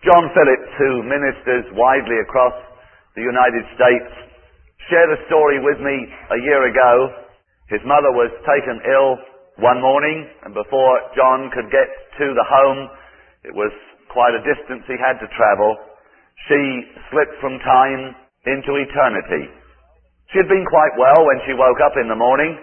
John Phillips, who ministers widely across the United States, shared a story with me a year ago. His mother was taken ill one morning, and before John could get to the home, it was quite a distance he had to travel, she slipped from time into eternity. She had been quite well when she woke up in the morning,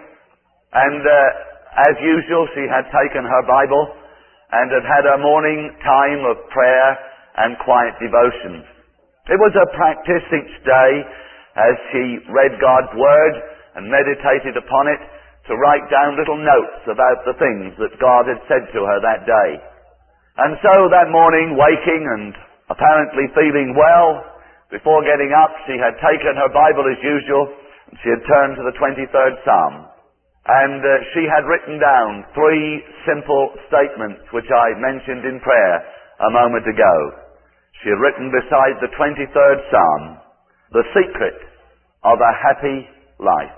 and as usual she had taken her Bible and had had her morning time of prayer and quiet devotions. It was her practice each day as she read God's Word and meditated upon it to write down little notes about the things that God had said to her that day. And so that morning, waking and apparently feeling well, before getting up she had taken her Bible as usual and she had turned to the 23rd Psalm. And she had written down 3 simple statements which I mentioned in prayer a moment ago. She had written beside the 23rd Psalm, the secret of a happy life,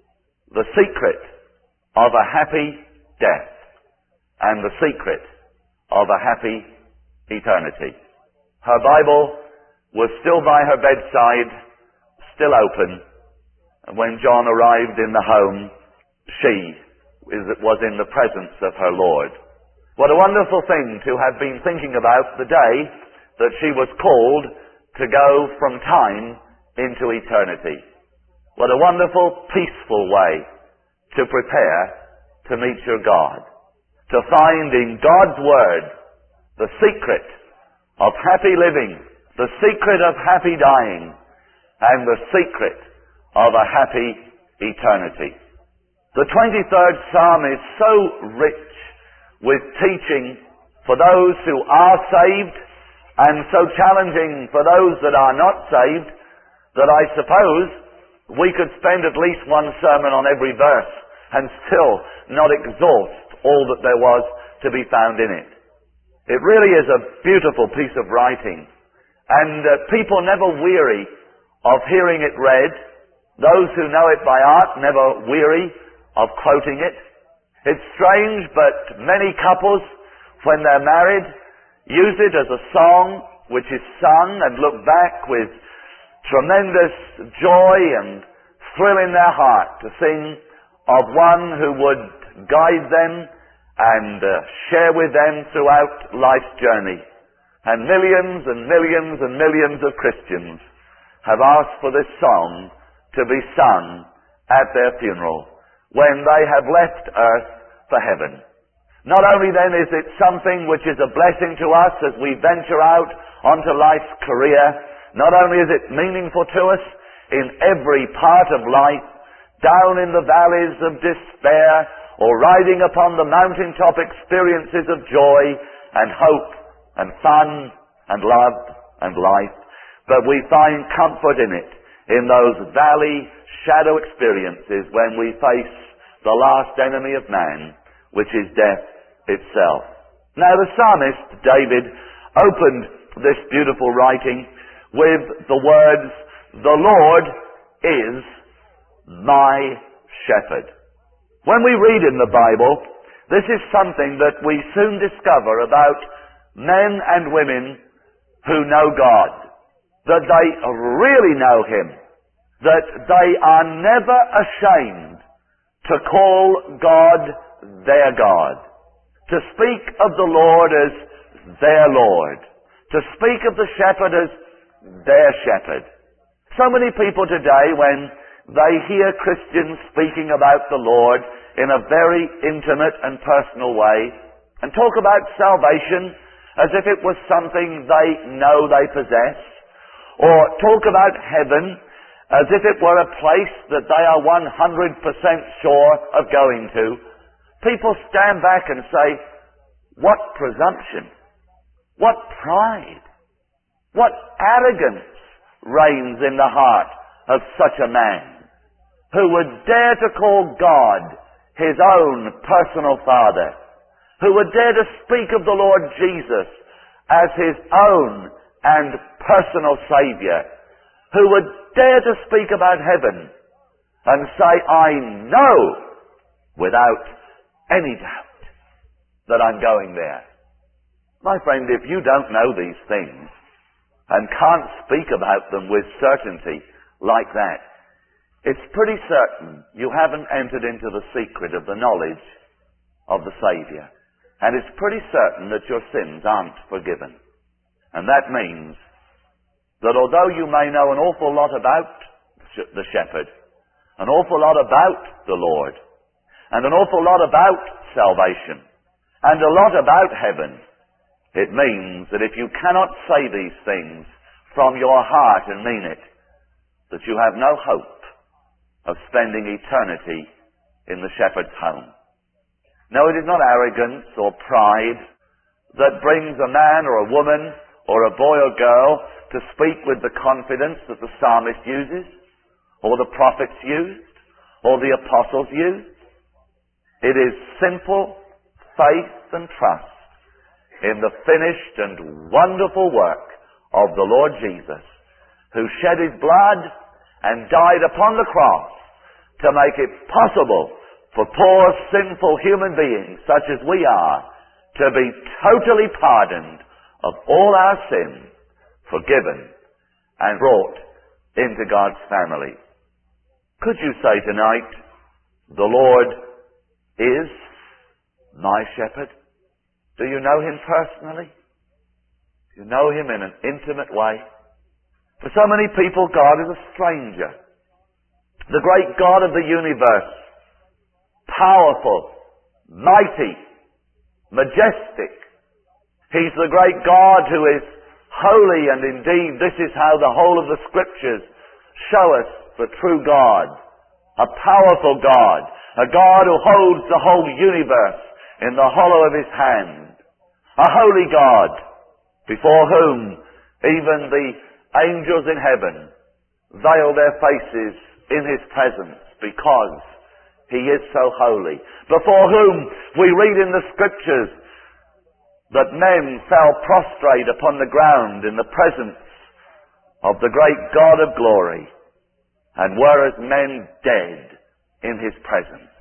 the secret of a happy death, and the secret of a happy eternity. Her Bible was still by her bedside, still open, and when John arrived in the home, she was in the presence of her Lord. What a wonderful thing to have been thinking about the day that she was called to go from time into eternity. What a wonderful, peaceful way to prepare to meet your God. To find in God's Word the secret of happy living, the secret of happy dying, and the secret of a happy eternity. The 23rd Psalm is so rich with teaching for those who are saved and so challenging for those that are not saved that I suppose we could spend at least one sermon on every verse and still not exhaust all that there was to be found in it. It really is a beautiful piece of writing, and people never weary of hearing it read. Those who know it by heart never weary of quoting it. It's strange, but many couples, when they're married, use it as a song which is sung and look back with tremendous joy and thrill in their heart to sing of one who would guide them and share with them throughout life's journey. And millions and millions and millions of Christians have asked for this song to be sung at their funeral when they have left earth for heaven. Not only then is it something which is a blessing to us as we venture out onto life's career, not only is it meaningful to us in every part of life, down in the valleys of despair, or riding upon the mountaintop experiences of joy and hope and fun and love and life, but we find comfort in it, in those valley shadow experiences when we face the last enemy of man, which is death itself. Now the psalmist David opened this beautiful writing with the words, "The Lord is my shepherd." When we read in the Bible, this is something that we soon discover about men and women who know God, that they really know Him, that they are never ashamed to call God their God, to speak of the Lord as their Lord, to speak of the shepherd as their shepherd. So many people today, when they hear Christians speaking about the Lord in a very intimate and personal way, and talk about salvation as if it was something they know they possess, or talk about heaven as if it were a place that they are 100% sure of going to, people stand back and say, what presumption, what pride, what arrogance reigns in the heart of such a man, who would dare to call God his own personal Father, who would dare to speak of the Lord Jesus as his own and personal Savior, who would dare to speak about heaven and say, I know without any doubt that I'm going there. My friend, if you don't know these things and can't speak about them with certainty like that, it's pretty certain you haven't entered into the secret of the knowledge of the Saviour. And it's pretty certain that your sins aren't forgiven. And that means that although you may know an awful lot about the shepherd, an awful lot about the Lord, and an awful lot about salvation, and a lot about heaven, it means that if you cannot say these things from your heart and mean it, that you have no hope of spending eternity in the shepherd's home. No, it is not arrogance or pride that brings a man or a woman or a boy or girl to speak with the confidence that the psalmist uses, or the prophets used, or the apostles used. It is simple faith and trust in the finished and wonderful work of the Lord Jesus, who shed his blood and died upon the cross to make it possible for poor sinful human beings such as we are to be totally pardoned of all our sins, forgiven and brought into God's family. Could you say tonight, the Lord is my shepherd? Do you know him personally? Do you know him in an intimate way? For so many people, God is a stranger. The great God of the universe, powerful, mighty, majestic. He's the great God who is holy, and indeed this is how the whole of the Scriptures show us the true God. A powerful God, a God who holds the whole universe in the hollow of his hand. A holy God, before whom even the angels in heaven veil their faces in his presence because he is so holy. Before whom we read in the Scriptures that men fell prostrate upon the ground in the presence of the great God of glory, and were as men dead in his presence.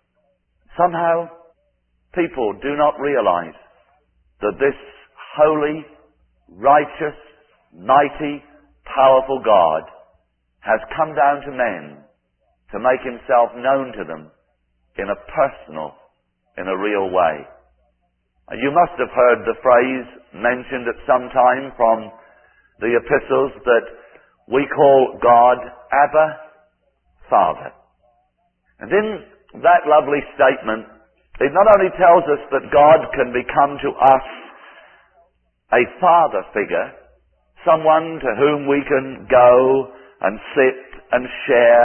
Somehow, people do not realize that this holy, righteous, mighty, powerful God has come down to men to make himself known to them in a personal, in a real way. You must have heard the phrase mentioned at some time from the epistles that we call God Abba, Father. And in that lovely statement, it not only tells us that God can become to us a father figure, someone to whom we can go and sit and share,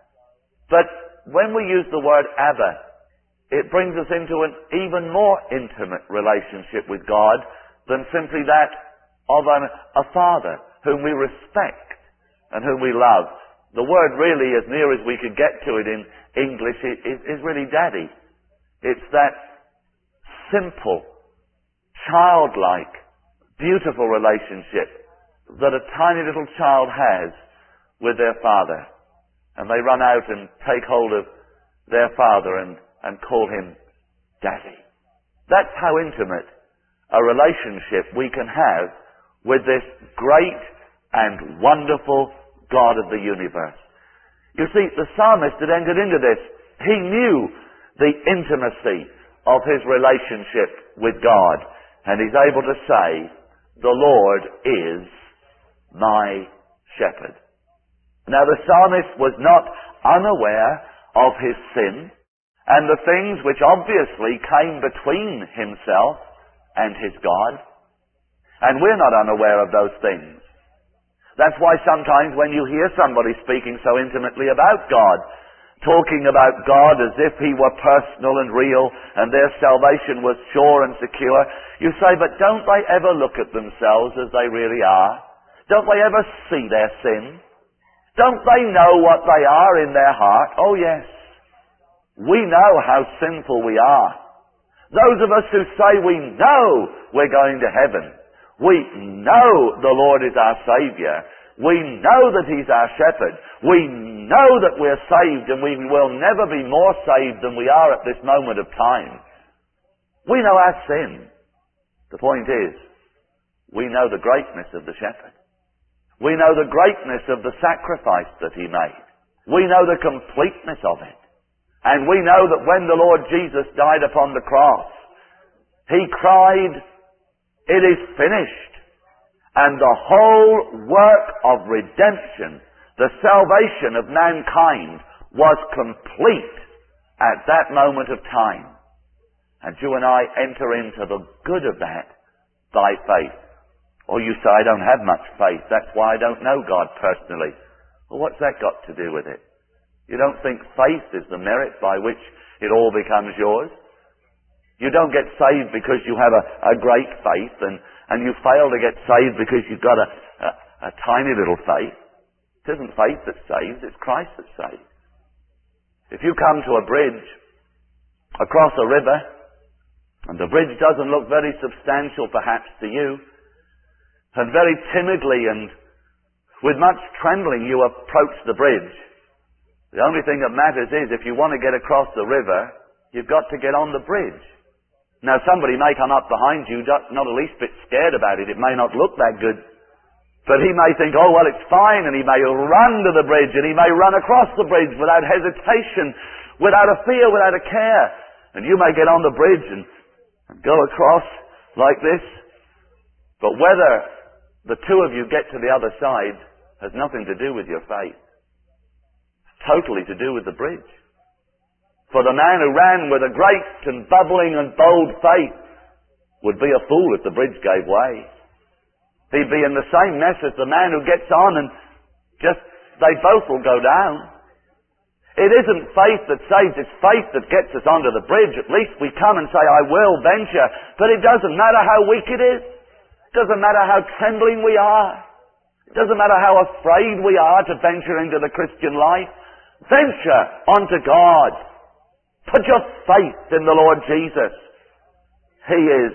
but when we use the word Abba, it brings us into an even more intimate relationship with God than simply that of a father whom we respect and whom we love. The word really, as near as we could get to it in English, is really daddy. It's that simple, childlike, beautiful relationship that a tiny little child has with their father. And they run out and take hold of their father and call him daddy. That's how intimate a relationship we can have with this great and wonderful God of the universe. You see, the psalmist had entered into this. He knew the intimacy of his relationship with God, and he's able to say, the Lord is my shepherd. Now, the psalmist was not unaware of his sin and the things which obviously came between himself and his God. And we're not unaware of those things. That's why sometimes when you hear somebody speaking so intimately about God, talking about God as if he were personal and real and their salvation was sure and secure, you say, but don't they ever look at themselves as they really are? Don't they ever see their sin? Don't they know what they are in their heart? Oh yes. We know how sinful we are. Those of us who say we know we're going to heaven, we know the Lord is our Savior, we know that he's our shepherd, we know that we're saved and we will never be more saved than we are at this moment of time. We know our sin. The point is, we know the greatness of the shepherd. We know the greatness of the sacrifice that he made. We know the completeness of it. And we know that when the Lord Jesus died upon the cross, he cried, "It is finished." And the whole work of redemption, the salvation of mankind, was complete at that moment of time. And you and I enter into the good of that by faith. Or you say, "I don't have much faith. That's why I don't know God personally." Well, what's that got to do with it? You don't think faith is the merit by which it all becomes yours? You don't get saved because you have a great faith, and you fail to get saved because you've got a tiny little faith. It isn't faith that saves, it's Christ that saves. If you come to a bridge across a river, and the bridge doesn't look very substantial perhaps to you, and very timidly and with much trembling you approach the bridge, the only thing that matters is if you want to get across the river, you've got to get on the bridge. Now somebody may come up behind you, not the least bit scared about it. It may not look that good. But he may think, "Oh, well, it's fine," and he may run to the bridge, and he may run across the bridge without hesitation, without a fear, without a care. And you may get on the bridge and go across like this. But whether the two of you get to the other side has nothing to do with your faith. It's totally to do with the bridge. For the man who ran with a great and bubbling and bold faith would be a fool if the bridge gave way. He'd be in the same mess as the man who gets on and they both will go down. It isn't faith that saves, it's faith that gets us onto the bridge. At least we come and say, "I will venture." But it doesn't matter how weak it is. It doesn't matter how trembling we are. It doesn't matter how afraid we are to venture into the Christian life. Venture unto God. Put your faith in the Lord Jesus. He is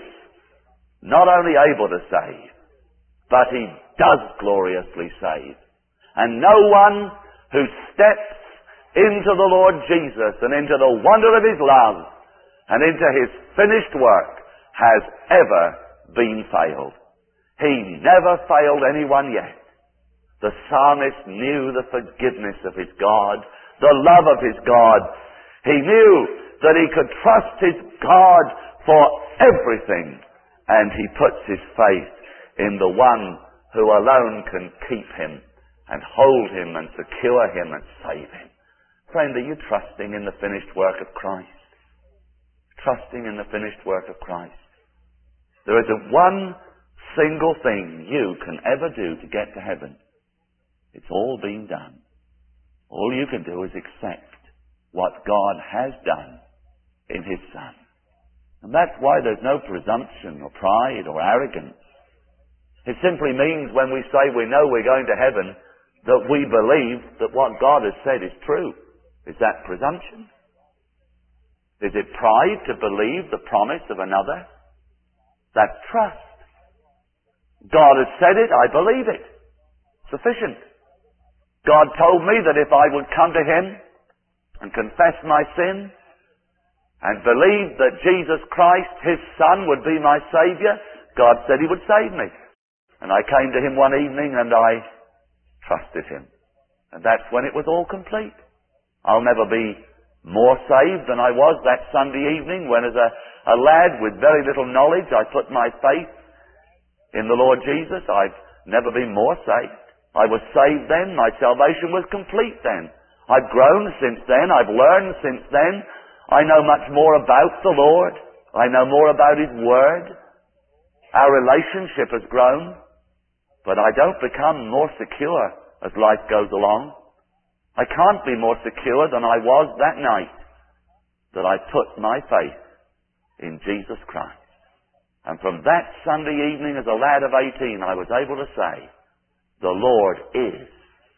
not only able to save, but he does gloriously save. And no one who steps into the Lord Jesus and into the wonder of his love and into his finished work has ever been failed. He never failed anyone yet. The psalmist knew the forgiveness of his God, the love of his God. He knew that he could trust his God for everything, and he puts his faith in the one who alone can keep him and hold him and secure him and save him. Friend, are you trusting in the finished work of Christ? Trusting in the finished work of Christ. There isn't one single thing you can ever do to get to heaven. It's all been done. All you can do is accept what God has done in his Son. And that's why there's no presumption or pride or arrogance. It simply means when we say we know we're going to heaven, that we believe that what God has said is true. Is that presumption? Is it pride to believe the promise of another? That's trust. God has said it, I believe it. Sufficient. God told me that if I would come to him and confess my sin and believe that Jesus Christ, his Son, would be my Saviour, God said he would save me. And I came to him one evening and I trusted him. And that's when it was all complete. I'll never be more saved than I was that Sunday evening when as a lad with very little knowledge I put my faith in the Lord Jesus. I've never been more saved. I was saved then. My salvation was complete then. I've grown since then. I've learned since then. I know much more about the Lord. I know more about his Word. Our relationship has grown. But I don't become more secure as life goes along. I can't be more secure than I was that night that I put my faith in Jesus Christ. And from that Sunday evening as a lad of 18, I was able to say, the Lord is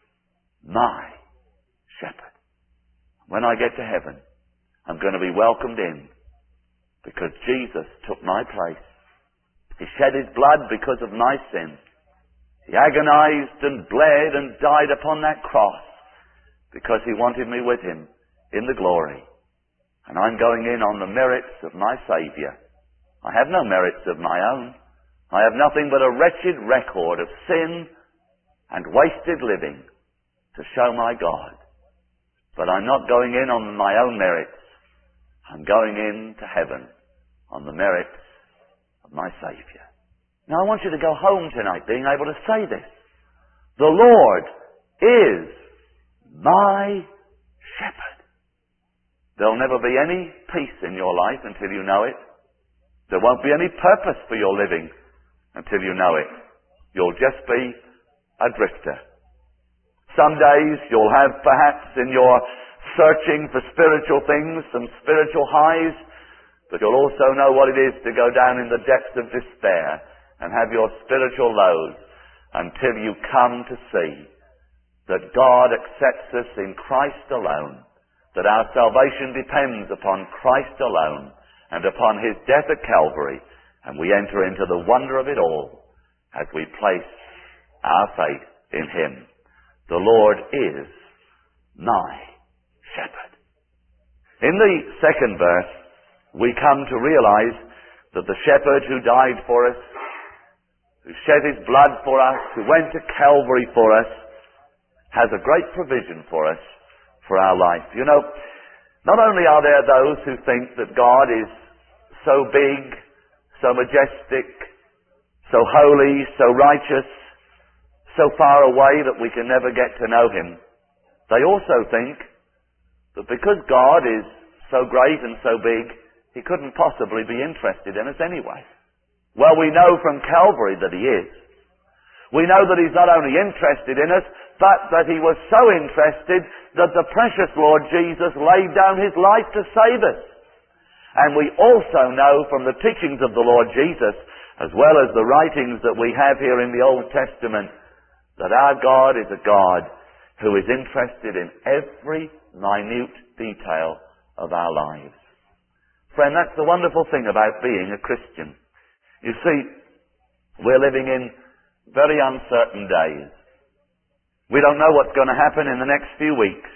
my shepherd. When I get to heaven, I'm going to be welcomed in because Jesus took my place. He shed his blood because of my sin. He agonized and bled and died upon that cross because he wanted me with him in the glory. And I'm going in on the merits of my Savior. I have no merits of my own. I have nothing but a wretched record of sin and wasted living to show my God. But I'm not going in on my own merits. I'm going into heaven on the merits of my Saviour. Now I want you to go home tonight being able to say this. The Lord is my shepherd. There'll never be any peace in your life until you know it. There won't be any purpose for your living until you know it. You'll just be a drifter. Some days you'll have perhaps in your searching for spiritual things some spiritual highs, but you'll also know what it is to go down in the depths of despair and have your spiritual lows until you come to see that God accepts us in Christ alone, that our salvation depends upon Christ alone and upon His death at Calvary, and we enter into the wonder of it all as we place our faith in Him. The Lord is my shepherd. In the second verse, we come to realize that the shepherd who died for us, who shed his blood for us, who went to Calvary for us, has a great provision for us for our life. You know, not only are there those who think that God is so big, so majestic, so holy, so righteous, so far away that we can never get to know Him, they also think that because God is so great and so big, He couldn't possibly be interested in us anyway. Well, we know from Calvary that He is. We know that He's not only interested in us, but that He was so interested that the precious Lord Jesus laid down His life to save us. And we also know from the teachings of the Lord Jesus, as well as the writings that we have here in the Old Testament, that our God is a God who is interested in every minute detail of our lives. Friend, that's the wonderful thing about being a Christian. You see, we're living in very uncertain days. We don't know what's going to happen in the next few weeks.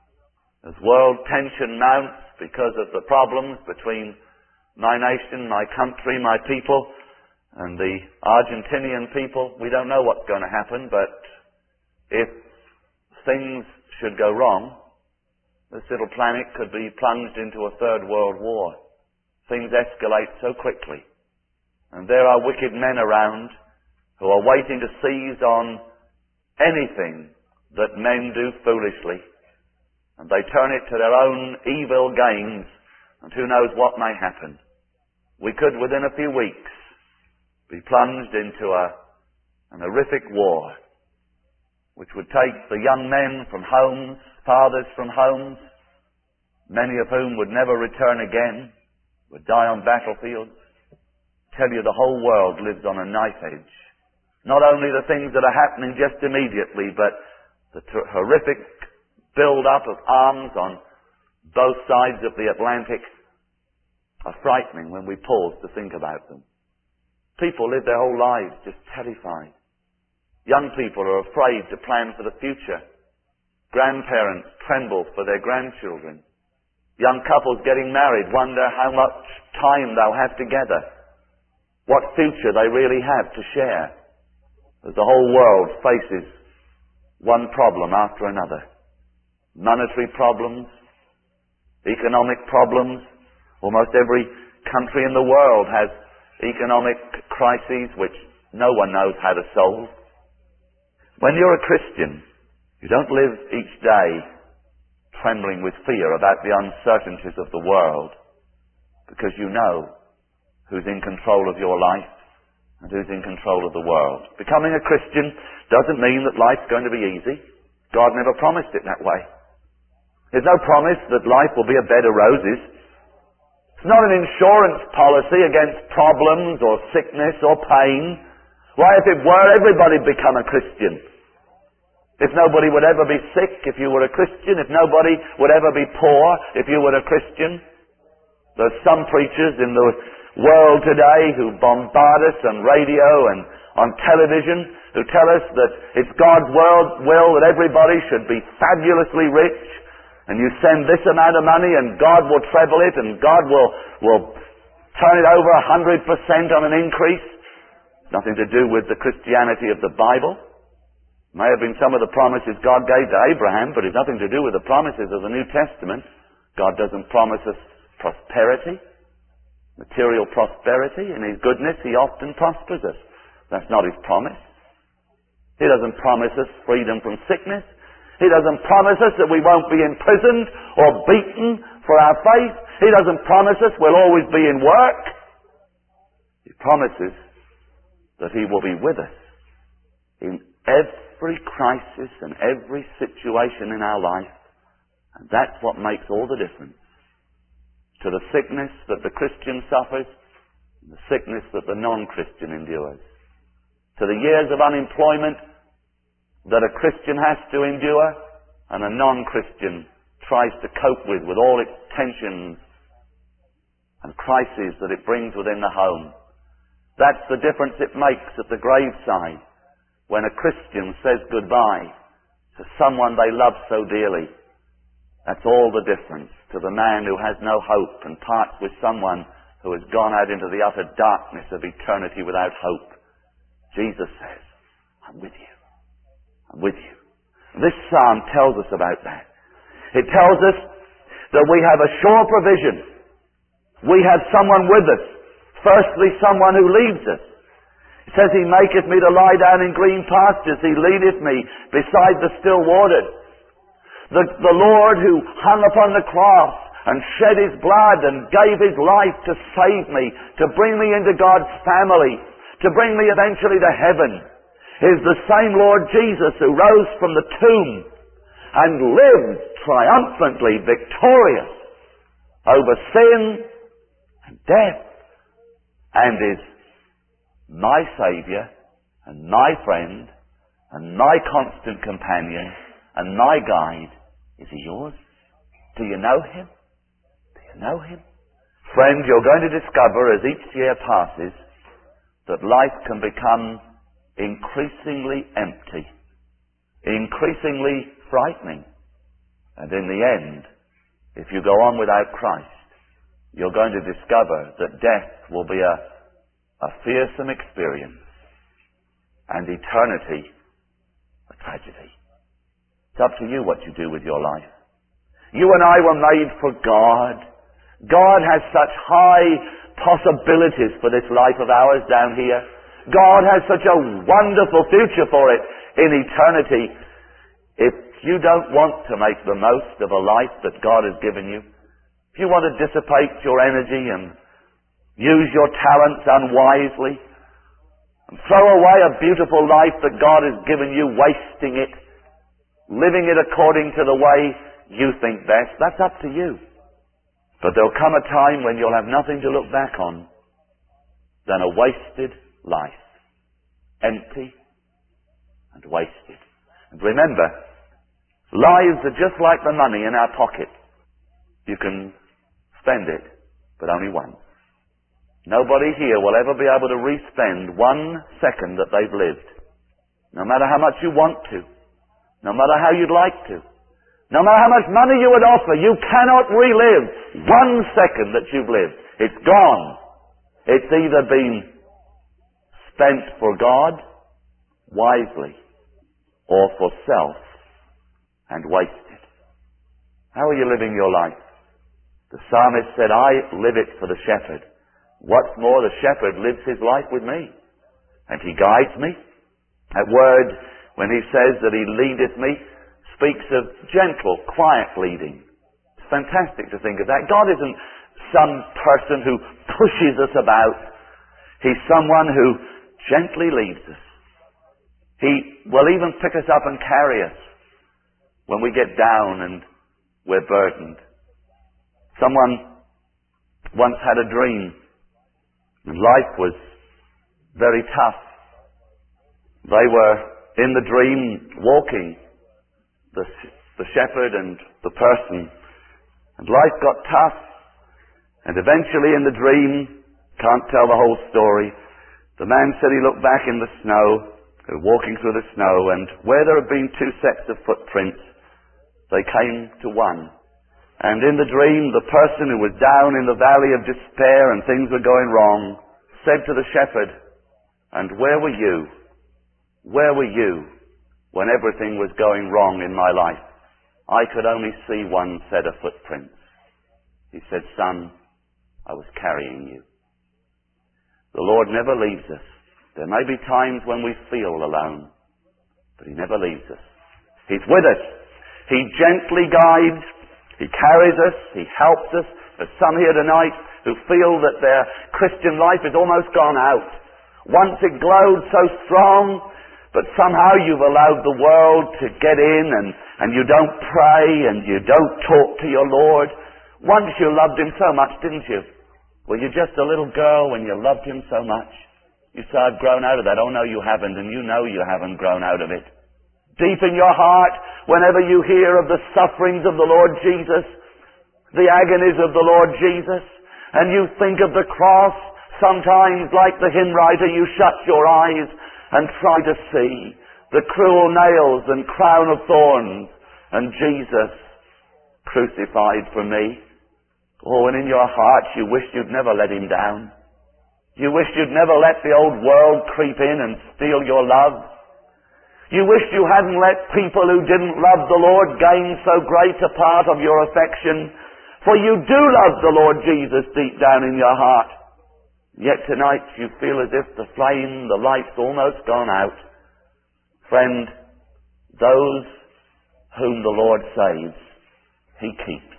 As world tension mounts because of the problems between my nation, my country, my people, and the Argentinian people, we don't know what's going to happen, but if things should go wrong, this little planet could be plunged into a third world war. Things escalate so quickly. And there are wicked men around who are waiting to seize on anything that men do foolishly. And they turn it to their own evil gains, and who knows what may happen. We could, within a few weeks, be plunged into an horrific war, which would take the young men from homes, fathers from homes, many of whom would never return again, would die on battlefields. Tell you the whole world lives on a knife edge. Not only the things that are happening just immediately, but the horrific build-up of arms on both sides of the Atlantic are frightening when we pause to think about them. People live their whole lives just terrified. Young people are afraid to plan for the future. Grandparents tremble for their grandchildren. Young couples getting married wonder how much time they'll have together, what future they really have to share, as the whole world faces one problem after another. Monetary problems, economic problems. Almost every country in the world has economic crises which no one knows how to solve. When you're a Christian, you don't live each day trembling with fear about the uncertainties of the world, because you know who's in control of your life and who's in control of the world. Becoming a Christian doesn't mean that life's going to be easy. God never promised it that way. There's no promise that life will be a bed of roses. It's not an insurance policy against problems or sickness or pain. Why, if it were, everybody'd become a Christian. If nobody would ever be sick if you were a Christian, if nobody would ever be poor if you were a Christian. There's some preachers in the world today who bombard us on radio and on television who tell us that it's God's will that everybody should be fabulously rich, and you send this amount of money and God will treble it and God will turn it over 100% on an increase. Nothing to do with the Christianity of the Bible. May have been some of the promises God gave to Abraham, but it's nothing to do with the promises of the New Testament. God doesn't promise us prosperity, material prosperity. In His goodness, He often prospers us. That's not His promise. He doesn't promise us freedom from sickness. He doesn't promise us that we won't be imprisoned or beaten for our faith. He doesn't promise us we'll always be in work. He promises that He will be with us in every crisis and every situation in our life. And that's what makes all the difference. To the sickness that the Christian suffers, and the sickness that the non-Christian endures. To the years of unemployment that a Christian has to endure, and a non-Christian tries to cope with all its tensions and crises that it brings within the home. That's the difference it makes at the graveside when a Christian says goodbye to someone they love so dearly. That's all the difference to the man who has no hope and parts with someone who has gone out into the utter darkness of eternity without hope. Jesus says, I'm with you. I'm with you. This psalm tells us about that. It tells us that we have a sure provision. We have someone with us. Firstly, someone who leads us. It says, He maketh me to lie down in green pastures. He leadeth me beside the still waters. The Lord who hung upon the cross and shed His blood and gave His life to save me, to bring me into God's family, to bring me eventually to heaven, is the same Lord Jesus who rose from the tomb and lived triumphantly victorious over sin and death, and is my Saviour and my friend and my constant companion and my guide. Is He yours? Do you know Him? Do you know Him? Friend, you're going to discover as each year passes that life can become increasingly empty, increasingly frightening. And in the end, if you go on without Christ, you're going to discover that death will be a fearsome experience and eternity a tragedy. It's up to you what you do with your life. You and I were made for God. God has such high possibilities for this life of ours down here. God has such a wonderful future for it in eternity. If you don't want to make the most of a life that God has given you, if you want to dissipate your energy and use your talents unwisely and throw away a beautiful life that God has given you, wasting it, living it according to the way you think best, that's up to you. But there'll come a time when you'll have nothing to look back on than a wasted life. Empty and wasted. And remember, lives are just like the money in our pocket. You can spend it, but only once. Nobody here will ever be able to re-spend 1 second that they've lived. No matter how much you want to. No matter how you'd like to. No matter how much money you would offer, you cannot relive 1 second that you've lived. It's gone. It's either been spent for God wisely or for self and wasted. How are you living your life? The psalmist said, I live it for the shepherd. What's more, the shepherd lives his life with me. And he guides me. That word, when he says that he leadeth me, speaks of gentle, quiet leading. It's fantastic to think of that. God isn't some person who pushes us about. He's someone who gently leads us. He will even pick us up and carry us when we get down and we're burdened. Someone once had a dream, and life was very tough. They were in the dream walking, the shepherd and the person, and life got tough, and eventually in the dream, can't tell the whole story, the man said he looked back in the snow, walking through the snow, and where there had been 2 sets of footprints, they came to one. And in the dream, the person who was down in the valley of despair and things were going wrong said to the shepherd, "And where were you? Where were you when everything was going wrong in my life? I could only see one set of footprints." He said, "Son, I was carrying you." The Lord never leaves us. There may be times when we feel alone, but He never leaves us. He's with us. He gently guides. He carries us. He helps us. There's some here tonight who feel that their Christian life is almost gone out. Once it glowed so strong, but somehow you've allowed the world to get in and you don't pray and you don't talk to your Lord. Once you loved Him so much, didn't you? Were you just a little girl when you loved Him so much? You say, "I've grown out of that." Oh no, you haven't, and you know you haven't grown out of it. Deep in your heart, whenever you hear of the sufferings of the Lord Jesus, the agonies of the Lord Jesus, and you think of the cross, sometimes like the hymn writer, you shut your eyes and try to see the cruel nails and crown of thorns and Jesus crucified for me. Oh, and in your heart you wish you'd never let Him down. You wish you'd never let the old world creep in and steal your love. You wish you hadn't let people who didn't love the Lord gain so great a part of your affection. For you do love the Lord Jesus deep down in your heart. Yet tonight you feel as if the flame, the light's almost gone out. Friend, those whom the Lord saves, He keeps.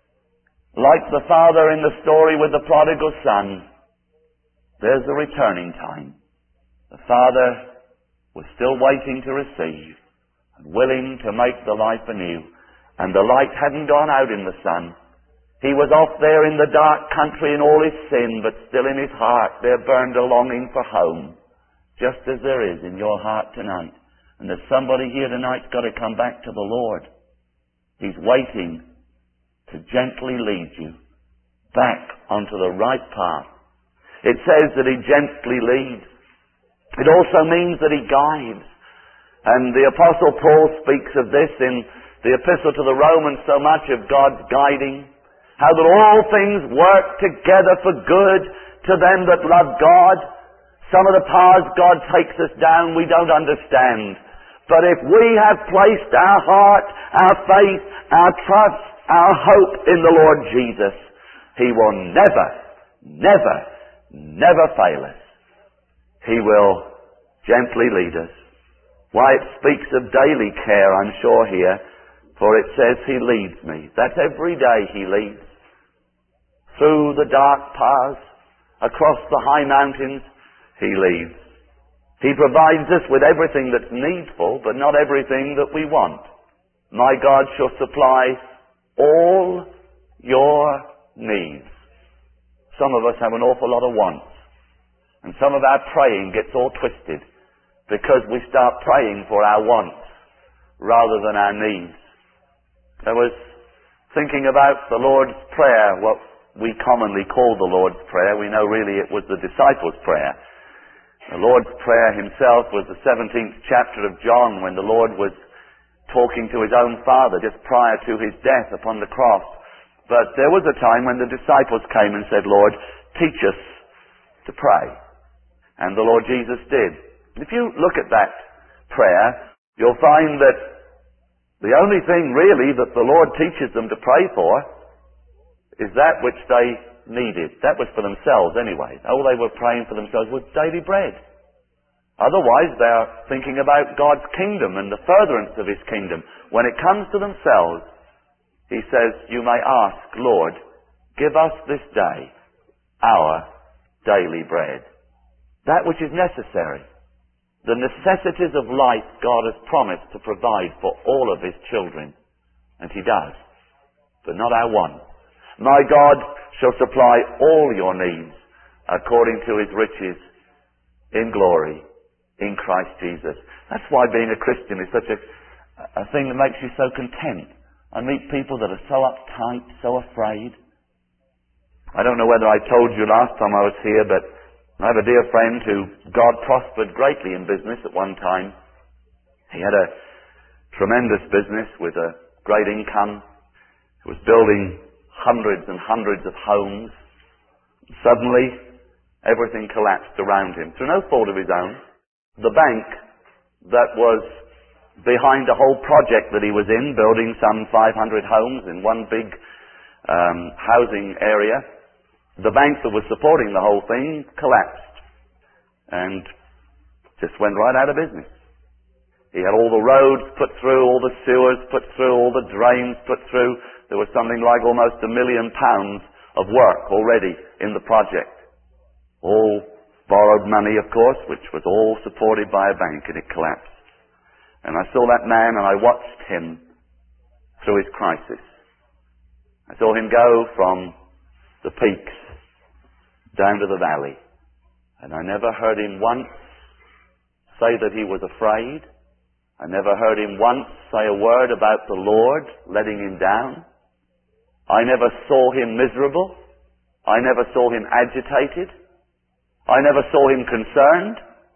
Like the father in the story with the prodigal son, there's a returning time. The father was still waiting to receive and willing to make the life anew. And the light hadn't gone out in the son. He was off there in the dark country in all his sin, but still in his heart there burned a longing for home, just as there is in your heart tonight. And there's somebody here tonight's got to come back to the Lord. He's waiting to gently lead you back onto the right path. It says that He gently leads. It also means that He guides. And the Apostle Paul speaks of this in the Epistle to the Romans so much, of God's guiding. How that all things work together for good to them that love God. Some of the paths God takes us down we don't understand. But if we have placed our heart, our faith, our trust, our hope in the Lord Jesus, He will never, never, never fail us. He will gently lead us. Why, it speaks of daily care, I'm sure here, for it says He leads me. That's every day He leads. Through the dark paths, across the high mountains, He leads. He provides us with everything that's needful, but not everything that we want. My God shall supply all your needs. Some of us have an awful lot of wants. And some of our praying gets all twisted because we start praying for our wants rather than our needs. I was thinking about the Lord's Prayer, what we commonly call the Lord's Prayer. We know really it was the disciples' prayer. The Lord's Prayer Himself was the 17th chapter of John, when the Lord was talking to His own Father just prior to His death upon the cross. But there was a time when the disciples came and said, "Lord, teach us to pray." And the Lord Jesus did. If you look at that prayer, you'll find that the only thing really that the Lord teaches them to pray for is that which they needed. That was for themselves anyway. All they were praying for themselves was daily bread. Otherwise, they're thinking about God's kingdom and the furtherance of His kingdom. When it comes to themselves, He says, you may ask, "Lord, give us this day our daily bread." That which is necessary. The necessities of life God has promised to provide for all of His children. And He does. But not our wants. My God shall supply all your needs according to His riches in glory in Christ Jesus. That's why being a Christian is such a thing that makes you so content. I meet people that are so uptight, so afraid. I don't know whether I told you last time I was here, but I have a dear friend who God prospered greatly in business at one time. He had a tremendous business with a great income. He was building hundreds and hundreds of homes. Suddenly, everything collapsed around him through no fault of his own. The bank that was behind the whole project that he was in, building some 500 homes in one big housing area, the bank that was supporting the whole thing collapsed and just went right out of business. He had all the roads put through, all the sewers put through, all the drains put through. There was something like almost £1 million of work already in the project. All borrowed money, of course, which was all supported by a bank, and it collapsed. And I saw that man and I watched him through his crisis. I saw him go from the peaks down to the valley. And I never heard him once say that he was afraid. I never heard him once say a word about the Lord letting him down. I never saw him miserable. I never saw him agitated. I never saw him concerned.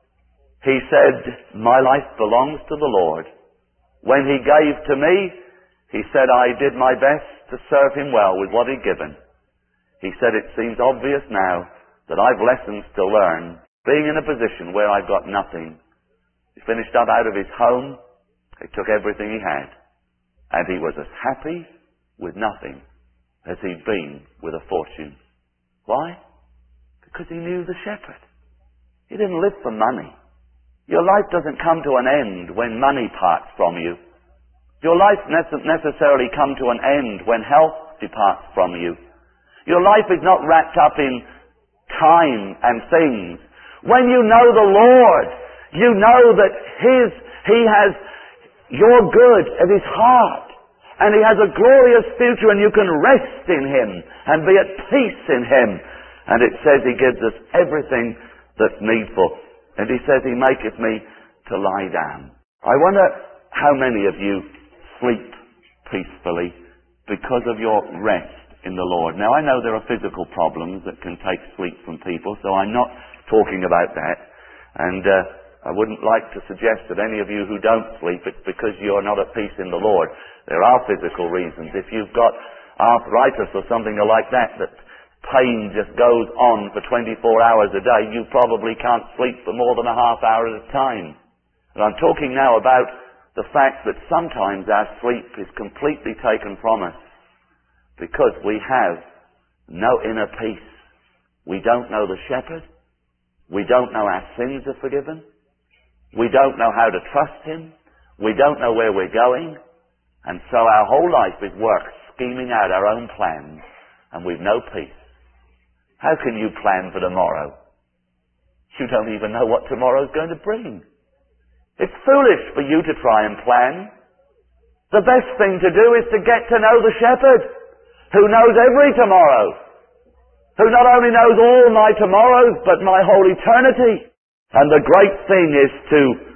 He said, my life belongs to the Lord. When he gave to me, he said, I did my best to serve him well with what he'd given. He said, it seems obvious now that I've lessons to learn, being in a position where I've got nothing. He finished up out of his home. He took everything he had. And he was as happy with nothing as he'd been with a fortune. Why? Because he knew the shepherd. He didn't live for money. Your life doesn't come to an end when money parts from you. Your life doesn't necessarily come to an end when health departs from you. Your life is not wrapped up in time and things. When you know the Lord, you know that He has your good at His heart. And He has a glorious future, and you can rest in Him and be at peace in Him. And it says He gives us everything that's needful. And He says He maketh me to lie down. I wonder how many of you sleep peacefully because of your rest in the Lord. Now, I know there are physical problems that can take sleep from people, so I'm not talking about that. And I wouldn't like to suggest that any of you who don't sleep, it's because you're not at peace in the Lord. There are physical reasons. If you've got arthritis or something like that, that pain just goes on for 24 hours a day, you probably can't sleep for more than a half hour at a time. And I'm talking now about the fact that sometimes our sleep is completely taken from us because we have no inner peace. We don't know the shepherd. We don't know our sins are forgiven. We don't know how to trust Him. We don't know where we're going. And so our whole life is work scheming out our own plans, and we've no peace. How can you plan for tomorrow? You don't even know what tomorrow's going to bring. It's foolish for you to try and plan. The best thing to do is to get to know the shepherd, who knows every tomorrow, who not only knows all my tomorrows, but my whole eternity. And the great thing is to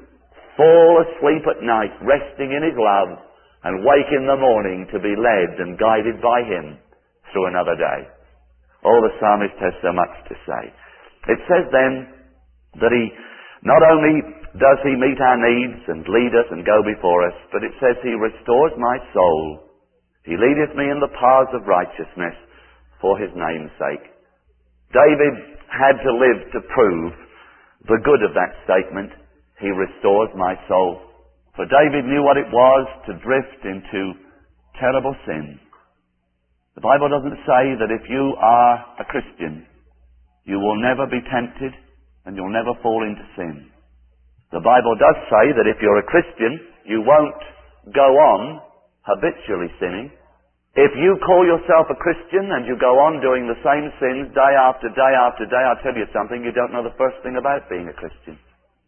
fall asleep at night, resting in His love, and wake in the morning to be led and guided by Him through another day. Oh, the psalmist has so much to say. It says then that He, not only does He meet our needs and lead us and go before us, but it says He restores my soul. He leadeth me in the paths of righteousness for His name's sake. David had to live to prove the good of that statement. He restores my soul. For David knew what it was to drift into terrible sin. The Bible doesn't say that if you are a Christian, you will never be tempted and you'll never fall into sin. The Bible does say that if you're a Christian, you won't go on habitually sinning. If you call yourself a Christian and you go on doing the same sins day after day after day, I'll tell you something, you don't know the first thing about being a Christian.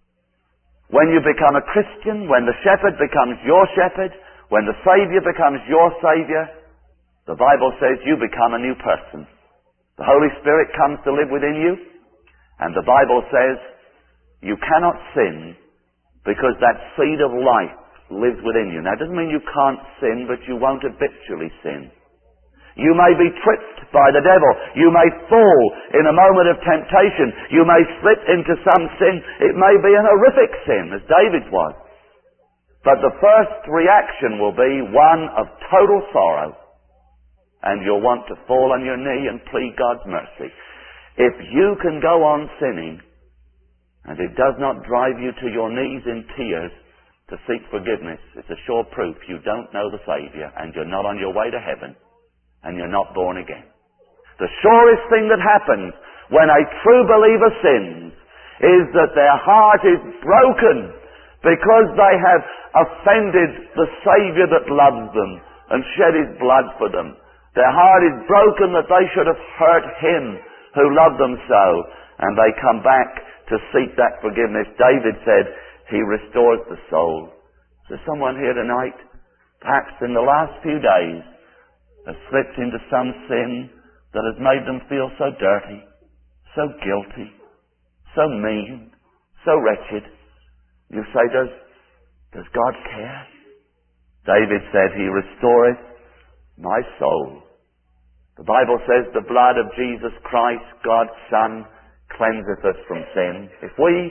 When you become a Christian, when the shepherd becomes your shepherd, when the Saviour becomes your Saviour, the Bible says you become a new person. The Holy Spirit comes to live within you, and the Bible says you cannot sin because that seed of life lives within you. Now, it doesn't mean you can't sin, but you won't habitually sin. You may be tripped by the devil. You may fall in a moment of temptation. You may slip into some sin. It may be an horrific sin, as David's was. But the first reaction will be one of total sorrow. and you'll want to fall on your knee and plead God's mercy. If you can go on sinning, and it does not drive you to your knees in tears to seek forgiveness, it's a sure proof you don't know the Saviour, and you're not on your way to heaven, and you're not born again. The surest thing that happens when a true believer sins is that their heart is broken because they have offended the Saviour that loves them and shed His blood for them. Their heart is broken that they should have hurt Him who loved them so, and they come back to seek that forgiveness. David said, He restores the soul. So someone here tonight, perhaps in the last few days, has slipped into some sin that has made them feel so dirty, so guilty, so mean, so wretched. You say, does God care? David said, He restoreth my soul. The Bible says the blood of Jesus Christ, God's Son, cleanseth us from sin. If we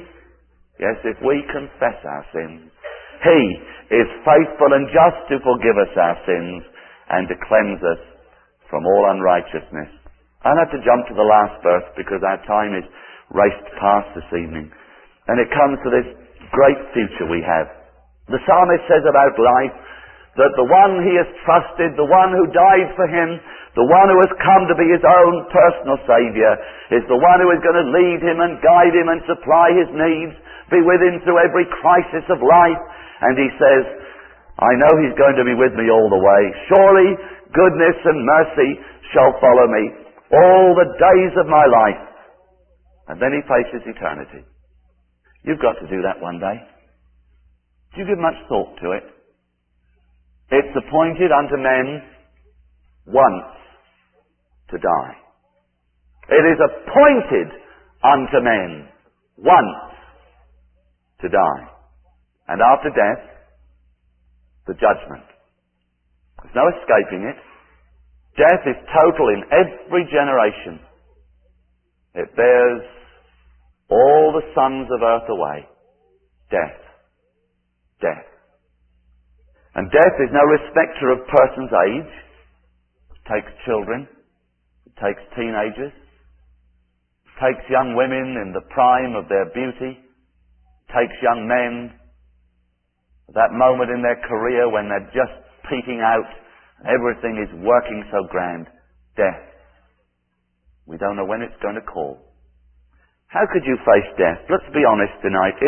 confess our sins, He is faithful and just to forgive us our sins and to cleanse us from all unrighteousness. I'll have to jump to the last verse because our time is raced past this evening. And it comes to this great future we have. The psalmist says about life that the one he has trusted, the one who died for him, the one who has come to be his own personal Saviour, is the one who is going to lead him and guide him and supply his needs, be with him through every crisis of life. And he says, I know He's going to be with me all the way. Surely goodness and mercy shall follow me all the days of my life. And then he faces eternity. You've got to do that one day. Do you give much thought to it? It's appointed unto men once to die. It is appointed unto men once to die. And after death, the judgment. There's no escaping it. Death is total in every generation. It bears all the sons of earth away. Death. Death. And death is no respecter of person's age. It takes children. It takes teenagers. It takes young women in the prime of their beauty. It takes young men at that moment in their career when they're just peaking out, everything is working so grand. Death. We don't know when it's going to call. How could you face death? Let's be honest tonight.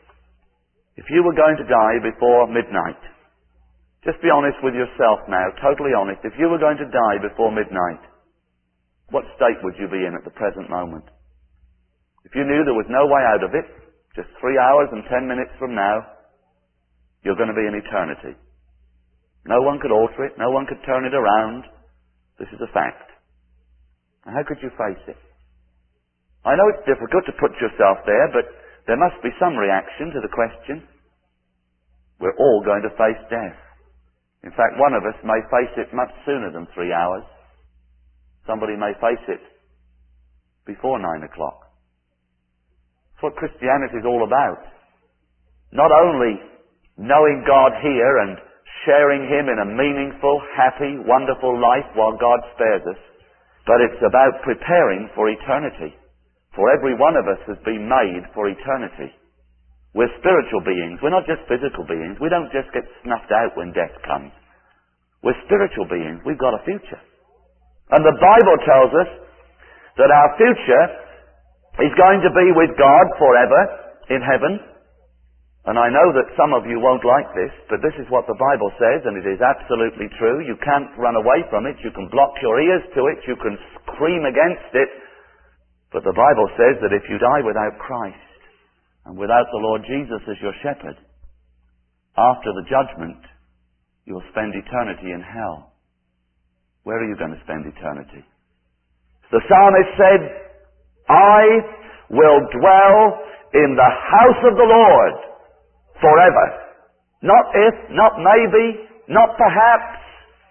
If you were going to die before midnight, just be honest with yourself now, totally honest. If you were going to die before midnight, what state would you be in at the present moment? If you knew there was no way out of it, just 3 hours and 10 minutes from now, you're going to be in eternity. No one could alter it. No one could turn it around. This is a fact. Now, how could you face it? I know it's difficult to put yourself there, but there must be some reaction to the question. We're all going to face death. In fact, one of us may face it much sooner than 3 hours. Somebody may face it before 9 o'clock. That's what Christianity is all about. Not only knowing God here and sharing Him in a meaningful, happy, wonderful life while God spares us, but it's about preparing for eternity. For every one of us has been made for eternity. We're spiritual beings. We're not just physical beings. We don't just get snuffed out when death comes. We're spiritual beings. We've got a future. And the Bible tells us that our future is going to be with God forever in heaven. And I know that some of you won't like this, but this is what the Bible says, and it is absolutely true. You can't run away from it. You can block your ears to it. You can scream against it. But the Bible says that if you die without Christ and without the Lord Jesus as your shepherd, after the judgment, you'll spend eternity in hell. Where are you going to spend eternity? The psalmist said, I will dwell in the house of the Lord forever. Not if, not maybe, not perhaps.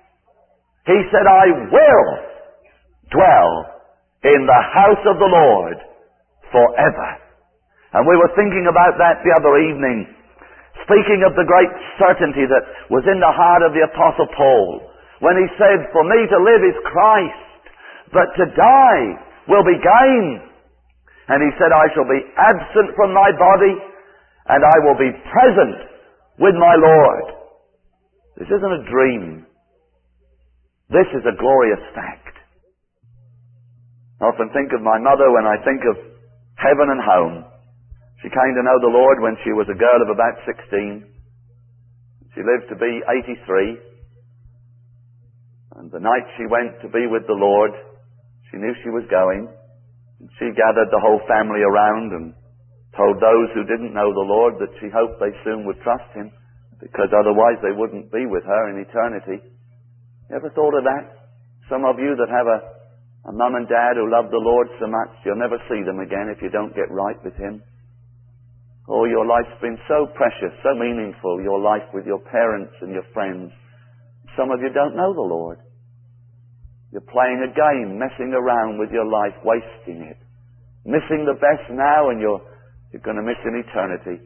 He said, I will dwell in the house of the Lord forever. And we were thinking about that the other evening, speaking of the great certainty that was in the heart of the Apostle Paul When he said, for me to live is Christ, but to die will be gain. And he said, I shall be absent from my body, and I will be present with my Lord. This isn't a dream. This is a glorious fact. I often think of my mother when I think of heaven and home. She came to know the Lord when she was a girl of about 16. She lived to be 83. And the night she went to be with the Lord, she knew she was going. And she gathered the whole family around and told those who didn't know the Lord that she hoped they soon would trust Him, because otherwise they wouldn't be with her in eternity. You ever thought of that? Some of you that have a mum and dad who love the Lord so much, you'll never see them again if you don't get right with Him. Oh, your life's been so precious, so meaningful, your life with your parents and your friends. Some of you don't know the Lord. You're playing a game, messing around with your life, wasting it. Missing the best now, and you're going to miss in eternity.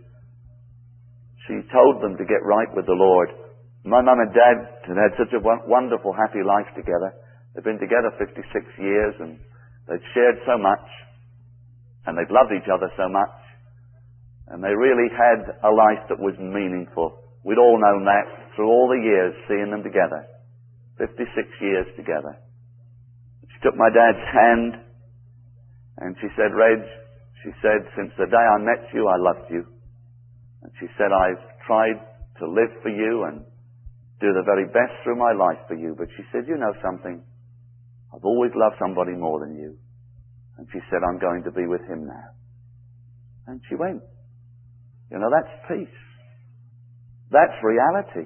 She told them to get right with the Lord. My mum and dad had had such a wonderful, happy life together. They've been together 56 years, and they'd shared so much, and they'd loved each other so much, and they really had a life that was meaningful. We'd all known that through all the years, seeing them together. 56 years together. She took my dad's hand, and she said, Reg, she said, since the day I met you, I loved you. And she said, I've tried to live for you and do the very best through my life for you. But she said, you know something? I've always loved somebody more than you. And she said, I'm going to be with him now. And she went. You know, that's peace. That's reality.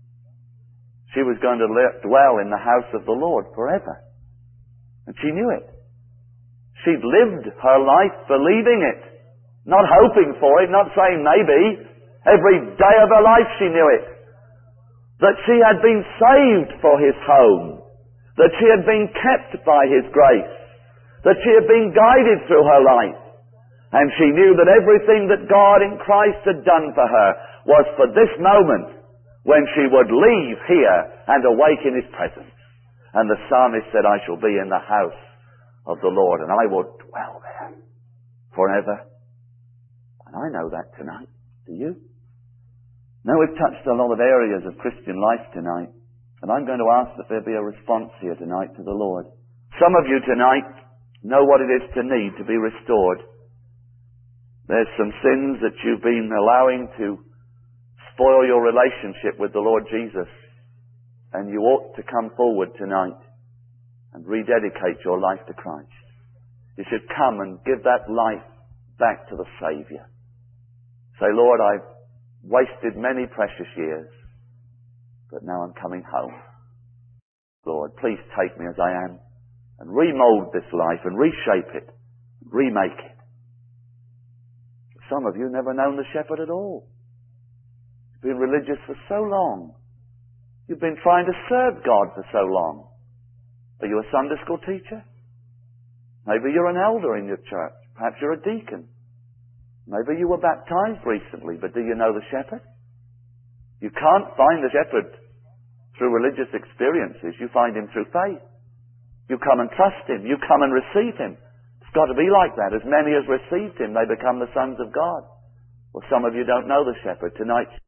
She was going to dwell in the house of the Lord forever. And she knew it. She'd lived her life believing it. Not hoping for it, not saying maybe. Every day of her life she knew it. That she had been saved for His home. That she had been kept by His grace. That she had been guided through her life. And she knew that everything that God in Christ had done for her was for this moment when she would leave here and awake in His presence. And the psalmist said, I shall be in the house of the Lord, and I will dwell there forever. And I know that tonight. Do you? Now we've touched a lot of areas of Christian life tonight, and I'm going to ask that there be a response here tonight to the Lord. Some of you tonight know what it is to need to be restored. There's some sins that you've been allowing to spoil your relationship with the Lord Jesus, and you ought to come forward tonight and rededicate your life to Christ. You should come and give that life back to the Saviour. Say, Lord, I've wasted many precious years, but now I'm coming home. Lord, please take me as I am and remold this life and reshape it, remake it. Some of you never known the Shepherd at all. You've been religious for so long. You've been trying to serve God for so long. Are you a Sunday school teacher? Maybe you're an elder in your church. Perhaps you're a deacon. Maybe you were baptized recently, but do you know the Shepherd? You can't find the Shepherd through religious experiences. You find Him through faith. You come and trust Him. You come and receive Him. It's got to be like that. As many as received Him, they become the sons of God. Well, some of you don't know the Shepherd. Tonight